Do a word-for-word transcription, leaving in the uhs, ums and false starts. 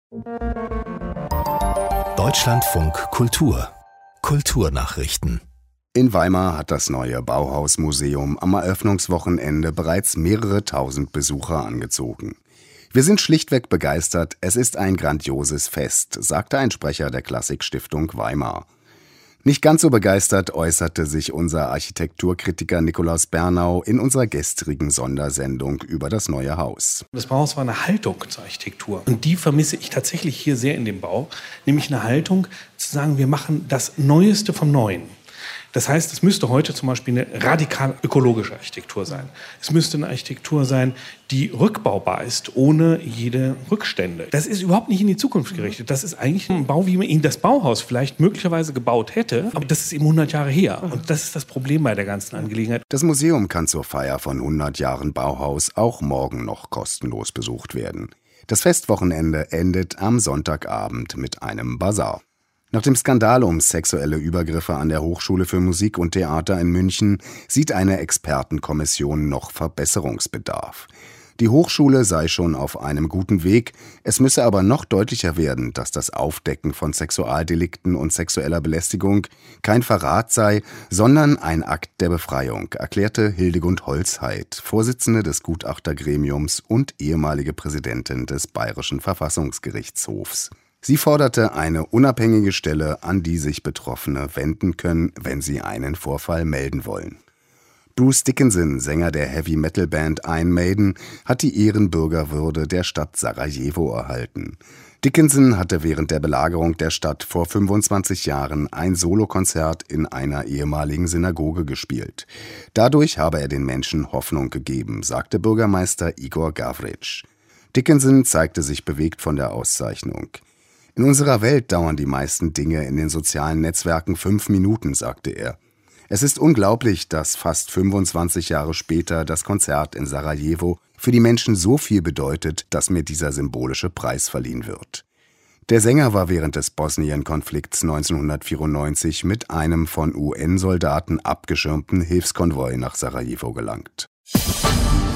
Deutschlandfunk Kultur Kulturnachrichten. In Weimar hat das neue Bauhausmuseum am Eröffnungswochenende bereits mehrere tausend Besucher angezogen. Wir sind schlichtweg begeistert, es ist ein grandioses Fest, sagte ein Sprecher der Klassikstiftung Weimar. Nicht ganz so begeistert äußerte sich unser Architekturkritiker Nikolaus Bernau in unserer gestrigen Sondersendung über das neue Haus. Das Bauhaus war eine Haltung zur Architektur. Und die vermisse ich tatsächlich hier sehr in dem Bau. Nämlich eine Haltung zu sagen, wir machen das Neueste vom Neuen. Das heißt, es müsste heute zum Beispiel eine radikal ökologische Architektur sein. Es müsste eine Architektur sein, die rückbaubar ist, ohne jede Rückstände. Das ist überhaupt nicht in die Zukunft gerichtet. Das ist eigentlich ein Bau, wie man ihn das Bauhaus vielleicht möglicherweise gebaut hätte. Aber das ist eben hundert Jahre her. Und das ist das Problem bei der ganzen Angelegenheit. Das Museum kann zur Feier von hundert Jahren Bauhaus auch morgen noch kostenlos besucht werden. Das Festwochenende endet am Sonntagabend mit einem Basar. Nach dem Skandal um sexuelle Übergriffe an der Hochschule für Musik und Theater in München sieht eine Expertenkommission noch Verbesserungsbedarf. Die Hochschule sei schon auf einem guten Weg, es müsse aber noch deutlicher werden, dass das Aufdecken von Sexualdelikten und sexueller Belästigung kein Verrat sei, sondern ein Akt der Befreiung, erklärte Hildegund Holzheit, Vorsitzende des Gutachtergremiums und ehemalige Präsidentin des Bayerischen Verfassungsgerichtshofs. Sie forderte eine unabhängige Stelle, an die sich Betroffene wenden können, wenn sie einen Vorfall melden wollen. Bruce Dickinson, Sänger der Heavy-Metal-Band Iron Maiden, hat die Ehrenbürgerwürde der Stadt Sarajevo erhalten. Dickinson hatte während der Belagerung der Stadt vor fünfundzwanzig Jahren ein Solokonzert in einer ehemaligen Synagoge gespielt. Dadurch habe er den Menschen Hoffnung gegeben, sagte Bürgermeister Igor Gavric. Dickinson zeigte sich bewegt von der Auszeichnung. In unserer Welt dauern die meisten Dinge in den sozialen Netzwerken fünf Minuten, sagte er. Es ist unglaublich, dass fast fünfundzwanzig Jahre später das Konzert in Sarajevo für die Menschen so viel bedeutet, dass mir dieser symbolische Preis verliehen wird. Der Sänger war während des Bosnien-Konflikts neunzehnhundertvierundneunzig mit einem von U N-Soldaten abgeschirmten Hilfskonvoi nach Sarajevo gelangt.